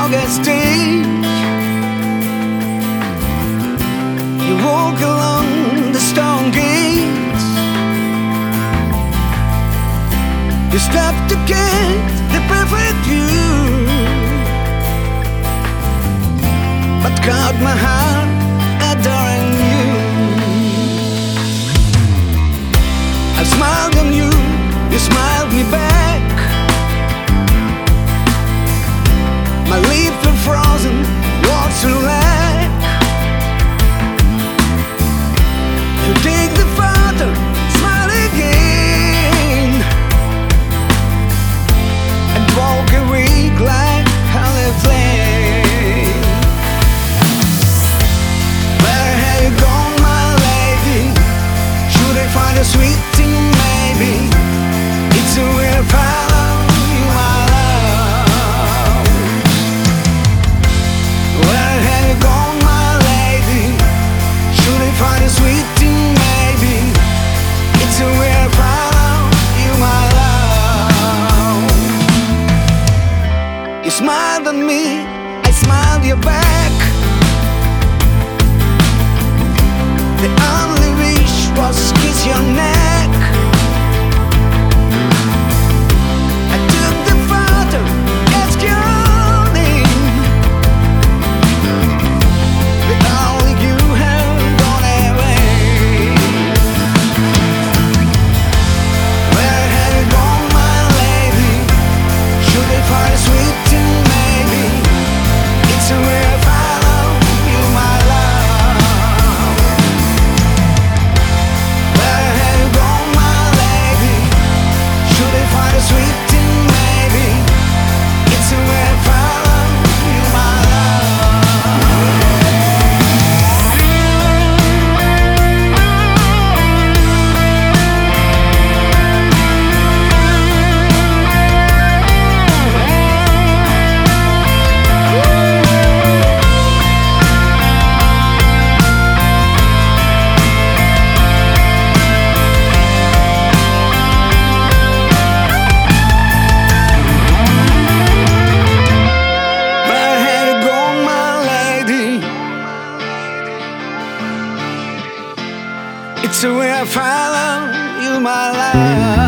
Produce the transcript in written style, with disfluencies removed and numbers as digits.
forget stage. You walk along the stone gates. You stop to get the perfect view, but caught my heart adoring you. I smiled on you, you smiled me back. My lips were frozen, walks through lack. You take the photo, smile again, and walk away like holy flame. Where have you gone, my lady? Should I find a sweet thing, maybe? It's a weird follow you, my love. Where have you gone, my lady? Should I find a sweet thing, maybe? It's a weird follow you, my love. You smiled at me, I smiled you back. The only wish was kiss your neck. I took the photo, asked your name, but only you have gone away. Where have you gone, my lady? Should I find a sweet thing, maybe? It's a weird follow you, my love. Where have you gone, my lady? Should I find a sweet thing, maybe? It's a weird follow you, my Where have you gone, my lady? It's a way I follow you, my love.